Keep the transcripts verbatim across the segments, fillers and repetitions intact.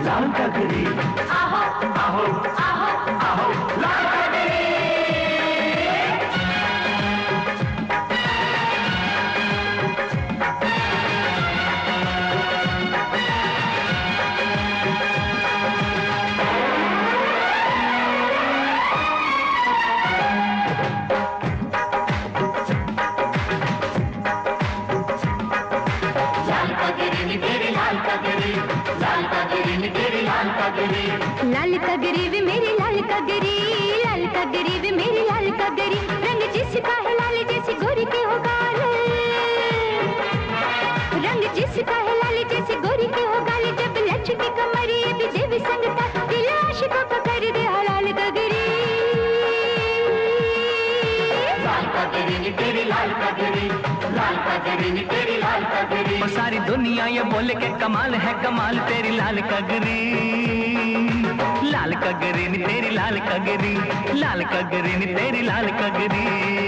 लाल कगरी, आहो आहो आहो आहो लाल कगरी। लाल कगरी वे मेरी लाल कगरी, लाल कगरी वे मेरी लाल कगरी, रंग जिसका है लाल जैसी गोरी के हो गाल, रंग जिसका है लाल जैसी गोरी के हो गाल, जब लचकी कमरी भी देवी संगता, दिल आशिकों को कर दे लाल कगरी। लाल कगरी नी तेरी लाल कगरी, लाल कगरी नी तेरी लाल कगरी। और सारी दुनिया ये बोले के कमाल है कमाल तेरी लाल कगरी, लाल कगरी नी तेरी लाल कगरी, लाल कगरी नी तेरी लाल कगरी।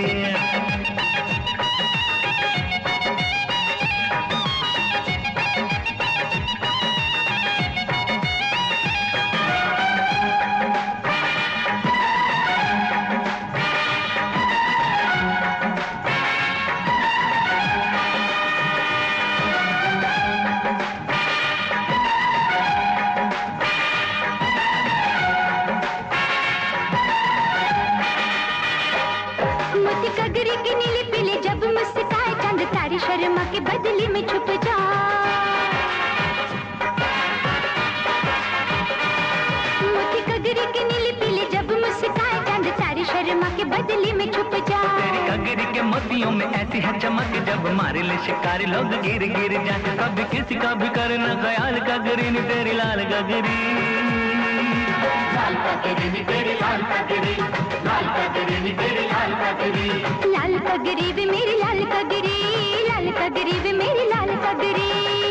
कगरी की नीली पीली जब मुस्काए चंद तारी शर्मा के बदली में छुप जा, मोती कगरी की नीली पीली जब मुस्काए चंद तारी शर्मा के बदली में छुप जा। तेरी कगरी के मोतियों में ऐसी है चमक जब मारे ले शिकारी लोग गिर गिर जाए, कभी किसी का भी करना ख्याल कगरी नी तेरी लाल कगरी, लाल कगरी नी तेरी लाल कगरी, लाल कगरी नी तेरी लाल कगरी। लाल कगरी वे मेरी लाल कगरी, लाल कगरी वे मेरी लाल कगरी।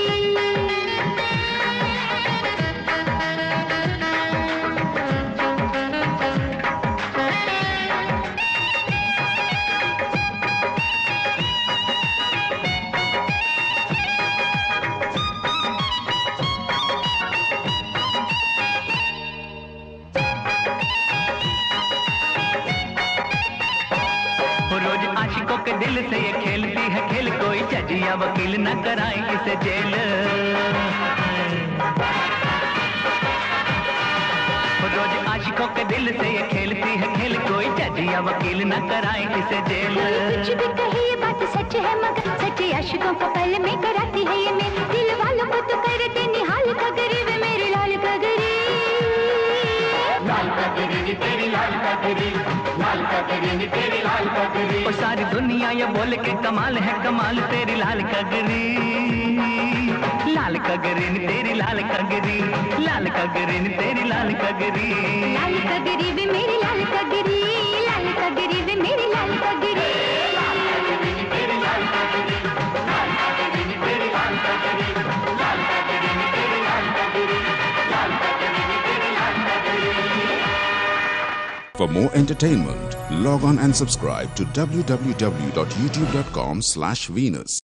रोज आशिकों के दिल से ये खेलती है खेल, कोई जज या वकील न कराए इसे जेल। रोज आशिकों के दिल से ये खेलती है खेल, कोई जज या वकील न कराए इसे जेल। कुछ भी कहे ये बात सच है मगर सच्चे आशिकों को पल में कराती है ये मैं, दिल वालों को तो करते निहाल कगरी वे मेरी लाल कगरी। लाल कगरी नी तेरी लाल कगरी, लाल कगरी नी तेरी लाल कगरी। और सारी दुनिया ये बोले के कमाल है कमाल तेरी लाल कगरी, लाल कगरी नी तेरी लाल कगरी, लाल कगरी नी तेरी लाल कगरी। लाल कगरी वे मेरी लाल कगरी, लाल कगरी वे मेरी लाल कगरी। लाल कगरी नी तेरी लाल कगरी, लाल कगरी नी तेरी लाल कगरी, लाल कगरी नी तेरी लाल कगरी, लाल कगरी नी तेरी लाल कगरी। For more entertainment, log on and subscribe to w w w dot youtube dot com slash Venus.